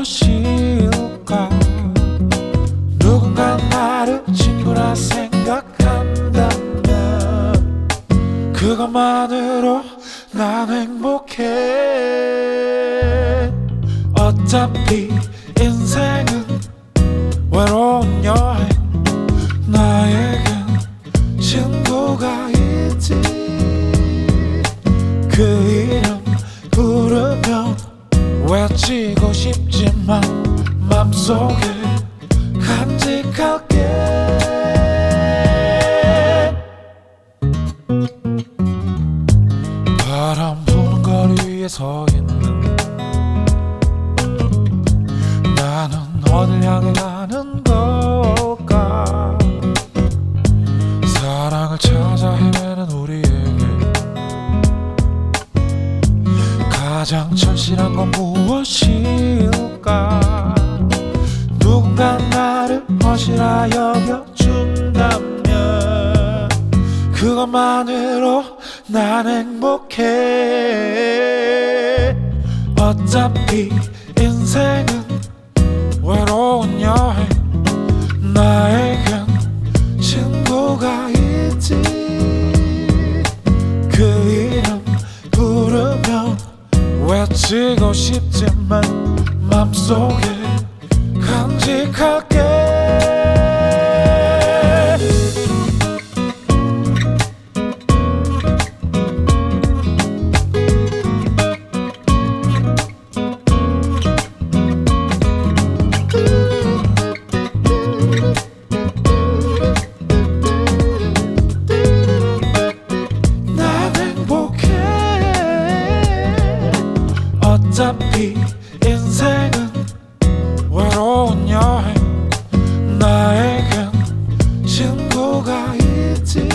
무엇일까? 누군가 나를 친구라 생각한다면 그것만으로 난 행복해. 어차피 인생은 외로운 여행, 나에겐 친구가 있지. 그 이름 부르면 외치고 싶지만 맘속에 간직할게. 바람 부는 거리 위에 서 있는 나는 어딜 향해 가는 걸까? 사랑을 찾아 헤매는 우리에게 가장 절실한 건 무엇일까? 누군가 나를 멋이라 여겨준다면 그것만으로 난 행복해. 어차피 인생은 외로운 여행, 나에겐 친구가 있지. 그 이름 부르면 외치고 싶지만 맘속에 간직할게. 어차피 인생은 외로운 여행, 나에겐 친구가 있지.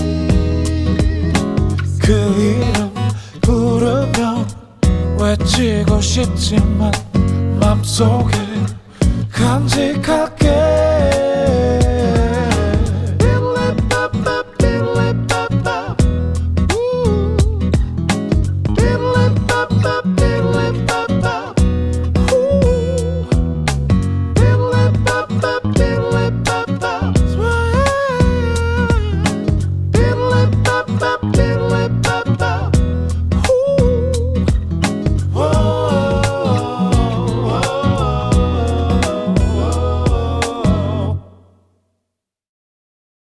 그 이름 부르면 외치고 싶지만 맘속에